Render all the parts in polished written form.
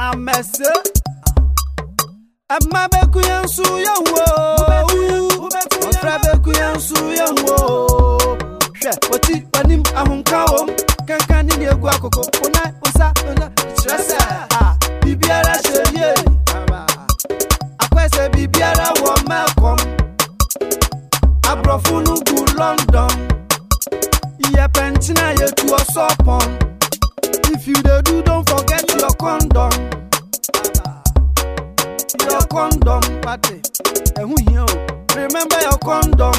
amese amma beku yansu yawo ofra beku yansu yawo hwe oti panim ahunkawo kankan ni egu akoko ona osa stressa bibiara sheye akwese bibiara wo makom abrofunu gu London ye pentina ye to osopon. If you do, don't forget your condom. Your condom, party. Remember your condom.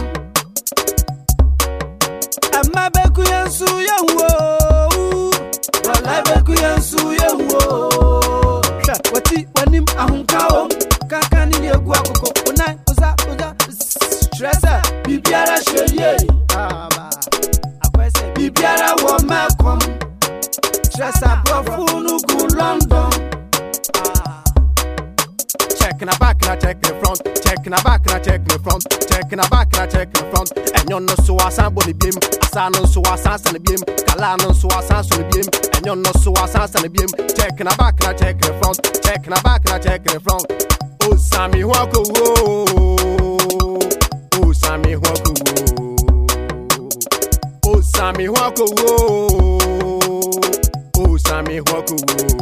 Amma beku yansu yawo. Wala beku yansu yawo. Wati wanim ahunkawo. Kakani ni egu akoko. Ona oza stressa. Bibiara sheye. Akwese bibiara wo makom. Stress up, profunu go London. Checking a back and I check the front. Checking a back and I check the front. Checking a back and I check the front. And you're not so asan body beam. Asan so asan and beam. Kalano so asan so beam. And you're not so asan and beam. Checking a back and I check the front. Checking a back and I check the front. Oh Sammy Wako. Oh Sammy Wako. Oh Sammy Wako. Sammy Waku,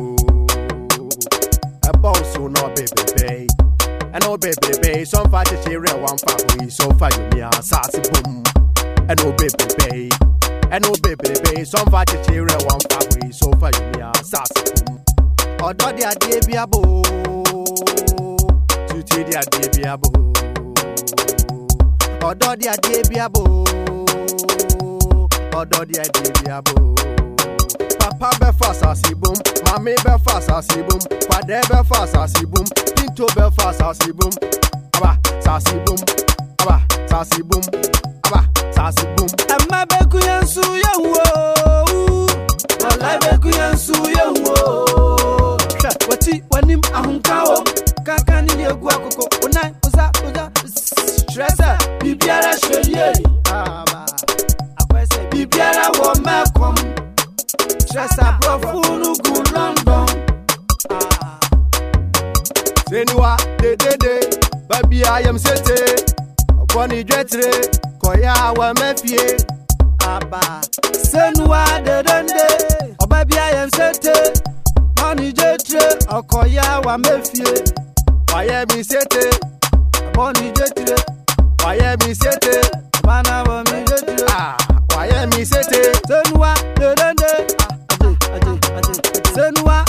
a boss who no baby, and no baby, some fight a real one for so far you me a sassy boom, and no baby, and no baby, some fight a real one for so far you me a sassy boom. Or do the idea be a boo, to see the idea be a boo, or do the idea be a boo, or do the idea be a boo. Papa be fast as he boom, mommy be fast as he boom, Kwade be fast as he boom, Pinto be fast as he boom, Aba, sassy boom, Aba, sassy boom, Aba, sassy boom. Amma beku yansu yawo, wala beku yansu yawo. Wati wanim ahunkawo, kakani ni egu akoko, ona oza stressa, bibiara sheye, akwese bibiara wo makom. Stress up, profunu go London. Senua, de, baby I am sete. Bonnie jetre, koya wa mefie. Aba. Senua, de, oh baby I am sete. Bonnie jetre, koya wa mefie. Why me sete? Bonnie jetre, why me sete? Bana wa me jetre. Why me sete? Senua, de. Senua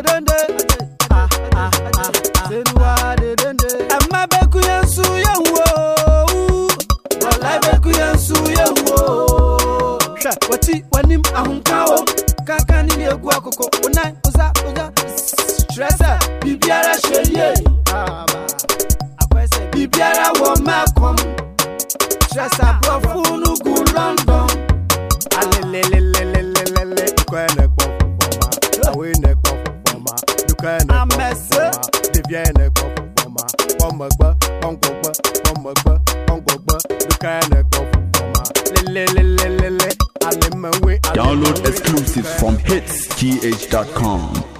de amma beku yansu yawo wala beku yansu yawo wati wanim ahunkawo kakani ni egu akoko ona oza stressa bibiara sheye akwese bibiara wo makom stressa profunu go London alelelelelelele kwene kwa we neck for ma, you can devienne for ma, you can Download exclusive from hitsgh.com.